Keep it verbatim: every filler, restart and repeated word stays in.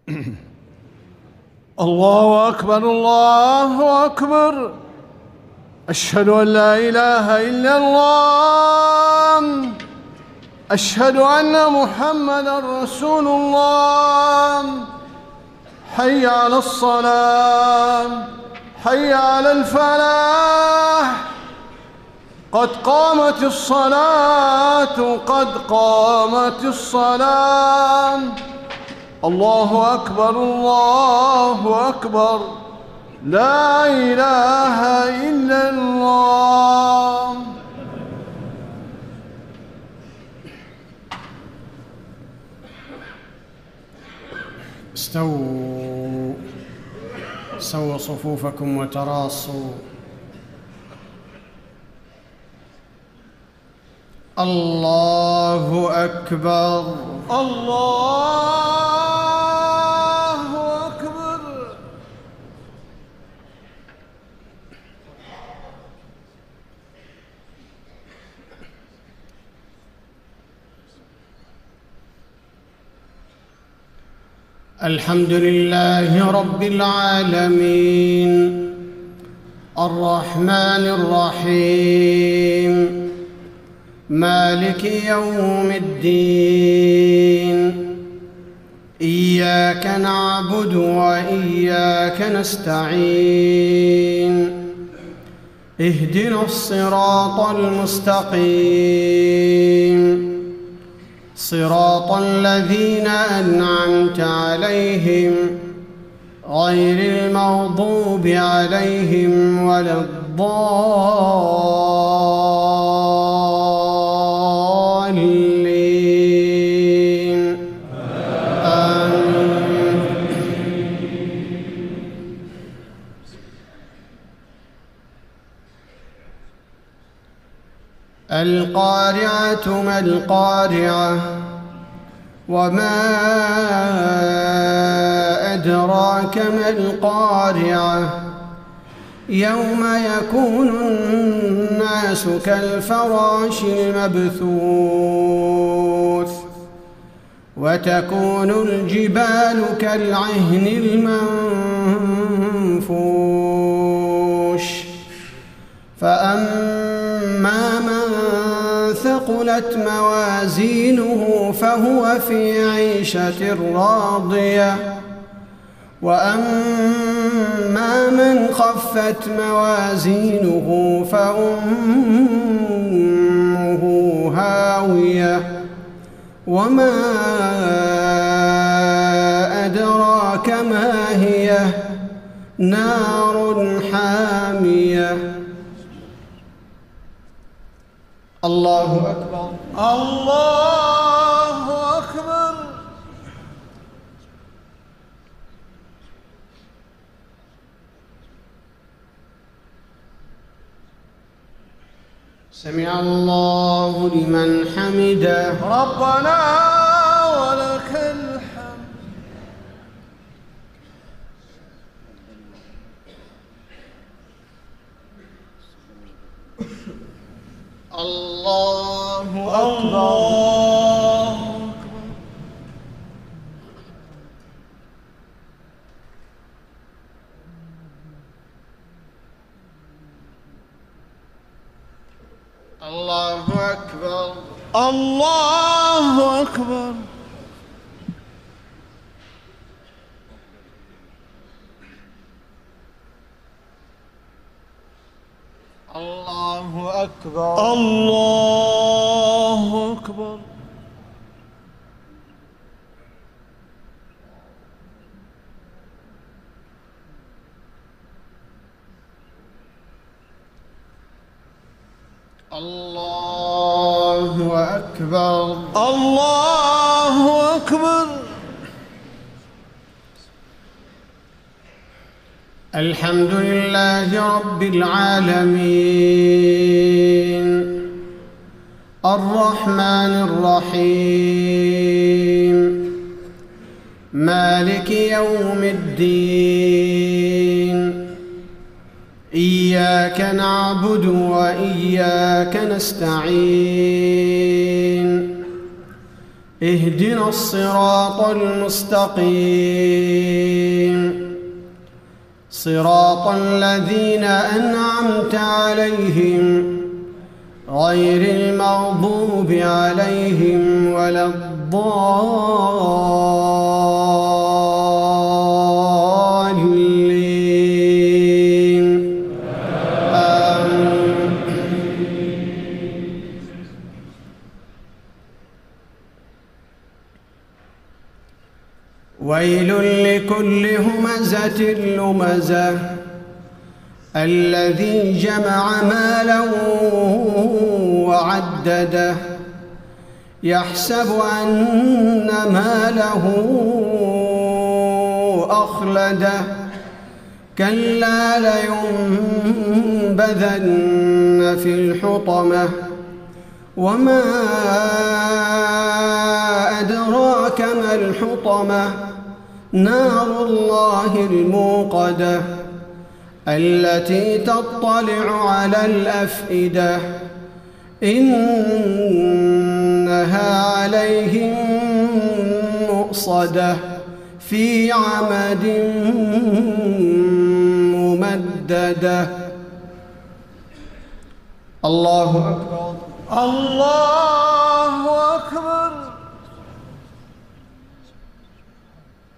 الله أكبر الله أكبر. أشهد أن لا إله إلا الله. أشهد أن محمدًا رسول الله. حي على الصلاة، حي على الفلاح، قد قامت الصلاة، قد قامت الصلاة. الله أكبر الله أكبر. لا إله إلا الله. استووا سووا صفوفكم وتراصوا. الله أكبر الله أكبر. الحمد لله رب العالمين، الرحمن الرحيم، مالك يوم الدين. إياك نعبد وإياك نستعين. اهدنا الصراط المستقيم، صراط الذين أنعمت عليهم غير المغضوب عليهم ولا الضالين. آمين. القارعة ما القارعة، وما أدراك ما القارعة. يوم يكون الناس كالفراش المبثوث، وتكون الجبال كالعهن المنفوش. فأما من ثقلت موازينه فهو في عيشة راضية، وأما من خفت موازينه فأمه هاوية. وما أدراك ما هي، نار حامية. الله أكبر الله أكبر. سمع الله لمن حمده. ربنا ولك الحمد. الله أكبر الله أكبر. الله أكبر الله أكبر. الله أكبر الله أكبر. الله أكبر الله أكبر. الحمد لله رب العالمين، الرحمن الرحيم، مالك يوم الدين. إياك نعبد وإياك نستعين. اهدنا الصراط المستقيم صراط الذين أنعمت عليهم غير المغضوب عليهم ولا الضالين آمين. ويل لكل همزة لمزة الذي جمع مالا وعدده يحسب أن ماله أخلده كلا لينبذن في الحطمة وما أدراك ما الحطمة نار الله الموقدة التي تطلع على الأفئدة إنها عليهم مؤصدة في عمد ممددة. الله أكبر. الله أكبر.